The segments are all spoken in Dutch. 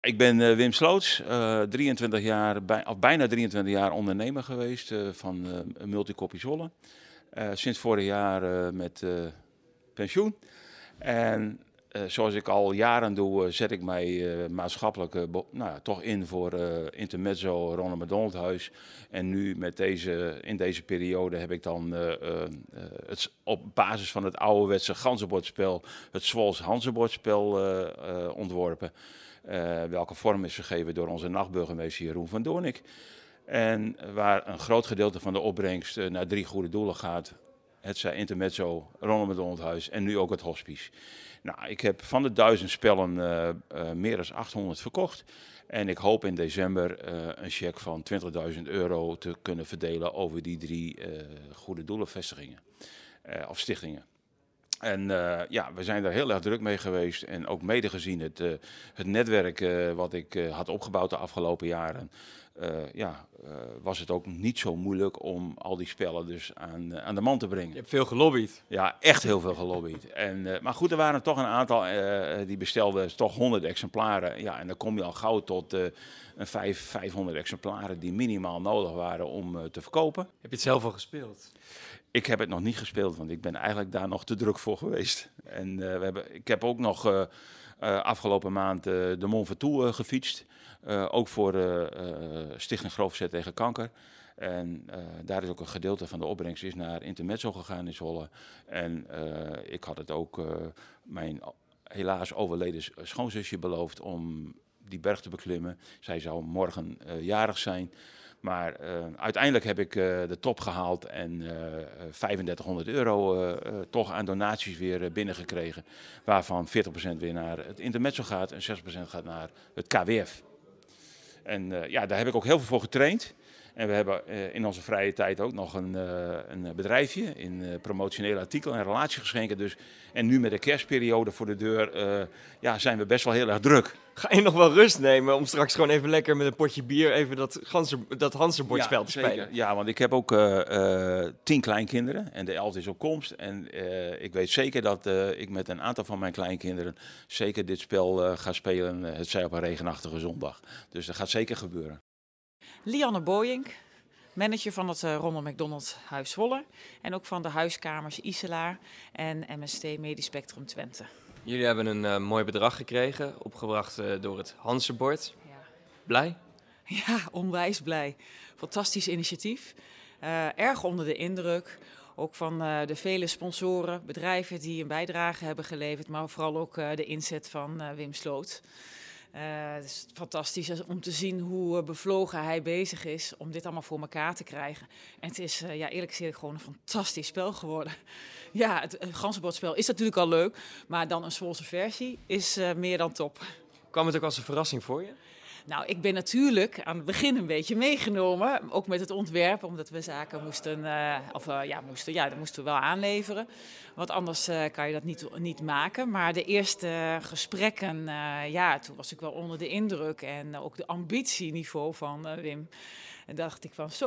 Ik ben Wim Sloots, 23 jaar, bijna 23 jaar ondernemer geweest van Multicopy Zwolle. Sinds vorig jaar met pensioen. En zoals ik al jaren doe, zet ik mij maatschappelijk toch in voor Intermezzo, Ronald McDonald Huis. En nu in deze periode heb ik dan op basis van het ouderwetse ganzenbordspel het Zwols Hanzebordspel ontworpen. Welke vorm is gegeven door onze nachtburgemeester Jeroen van Doornik. En waar een groot gedeelte van de opbrengst naar 3 goede doelen gaat. Het zij Intermezzo, Ronald McDonald Huis en nu ook het hospice. Nou, ik heb van de 1000 spellen meer dan 800 verkocht. En ik hoop in december een cheque van €20.000 te kunnen verdelen over die 3 goede doelenvestigingen of stichtingen. En we zijn daar heel erg druk mee geweest. En ook mede gezien het netwerk wat ik had opgebouwd de afgelopen jaren. Was het ook niet zo moeilijk om al die spellen dus aan de man te brengen. Je hebt veel gelobbyd. Ja, echt heel veel gelobbyd. Maar goed, er waren toch een aantal die bestelden toch 100 exemplaren. Ja, en dan kom je al gauw tot 500 exemplaren die minimaal nodig waren om te verkopen. Heb je het zelf al gespeeld? Ik heb het nog niet gespeeld, want ik ben eigenlijk daar nog te druk voor geweest. En ik heb ook nog afgelopen maand de Mont Ventoux gefietst. Ook voor Stichting Groot Verzet tegen Kanker. En daar is ook een gedeelte van de opbrengst is naar Intermezzo gegaan in Zwolle. En ik had het ook mijn helaas overleden schoonzusje beloofd om die berg te beklimmen. Zij zou morgen jarig zijn. Maar uiteindelijk heb ik de top gehaald en €3500 toch aan donaties weer binnengekregen. Waarvan 40% weer naar het Intermezzo gaat en 60% gaat naar het KWF. En daar heb ik ook heel veel voor getraind. En we hebben in onze vrije tijd ook nog een bedrijfje in promotionele artikelen en relatiegeschenken. Dus, en nu met de kerstperiode voor de deur zijn we best wel heel erg druk. Ga je nog wel rust nemen om straks gewoon even lekker met een potje bier even dat Hanzebordspel te spelen? Zeker. Ja, want ik heb ook 10 kleinkinderen en de 11 is op komst. En ik weet zeker dat ik met een aantal van mijn kleinkinderen zeker dit spel ga spelen. Het zij op een regenachtige zondag. Dus dat gaat zeker gebeuren. Lianne Boyink, manager van het Ronald McDonald Huis Zwolle en ook van de huiskamers Iselaar en MST Medisch Spectrum Twente. Jullie hebben een mooi bedrag gekregen, opgebracht door het Hanzebord. Ja. Blij? Ja, onwijs blij. Fantastisch initiatief. Erg onder de indruk. Ook van de vele sponsoren, bedrijven die een bijdrage hebben geleverd, maar vooral ook de inzet van Wim Sloot. Het is fantastisch om te zien hoe bevlogen hij bezig is om dit allemaal voor elkaar te krijgen. En het is eerlijk gezegd gewoon een fantastisch spel geworden. Ja, het ganzenbordspel is natuurlijk al leuk, maar dan een Zwolse versie is meer dan top. Kwam het ook als een verrassing voor je? Nou, ik ben natuurlijk aan het begin een beetje meegenomen, ook met het ontwerp, omdat we zaken moesten we wel aanleveren. Want anders kan je dat niet maken. Maar de eerste gesprekken, toen was ik wel onder de indruk en ook de ambitieniveau van Wim. En dacht ik van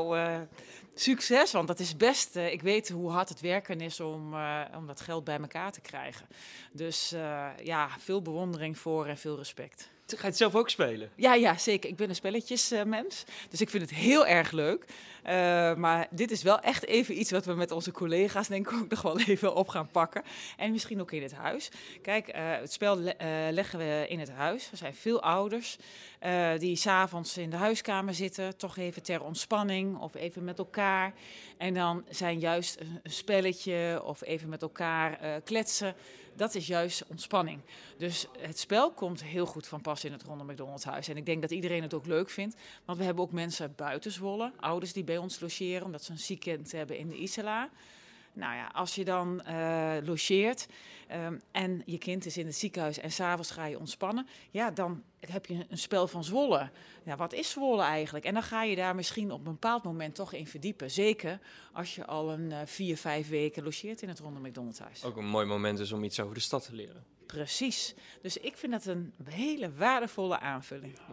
succes, want dat is best, ik weet hoe hard het werken is om dat geld bij elkaar te krijgen. Dus veel bewondering voor en veel respect. Ga je het zelf ook spelen? Ja, zeker. Ik ben een spelletjesmens, dus ik vind het heel erg leuk. Maar dit is wel echt even iets wat we met onze collega's denk ik ook nog wel even op gaan pakken. En misschien ook in het huis. Kijk, het spel leggen we in het huis. Er zijn veel ouders die 's avonds in de huiskamer zitten, toch even ter ontspanning of even met elkaar. En dan zijn juist een spelletje of even met elkaar kletsen. Dat is juist ontspanning. Dus het spel komt heel goed van pas in het Ronald McDonald Huis. En ik denk dat iedereen het ook leuk vindt. Want we hebben ook mensen buiten Zwolle, ouders die bij ons logeren, omdat ze een ziek kind hebben in de Iselaar. Nou ja, als je dan logeert en je kind is in het ziekenhuis en 's avonds ga je ontspannen, ja, dan heb je een spel van Zwolle. Ja, wat is Zwolle eigenlijk? En dan ga je daar misschien op een bepaald moment toch in verdiepen. Zeker als je al een 4-5 weken logeert in het Ronald McDonald Huis. Ook een mooi moment is om iets over de stad te leren. Precies. Dus ik vind dat een hele waardevolle aanvulling.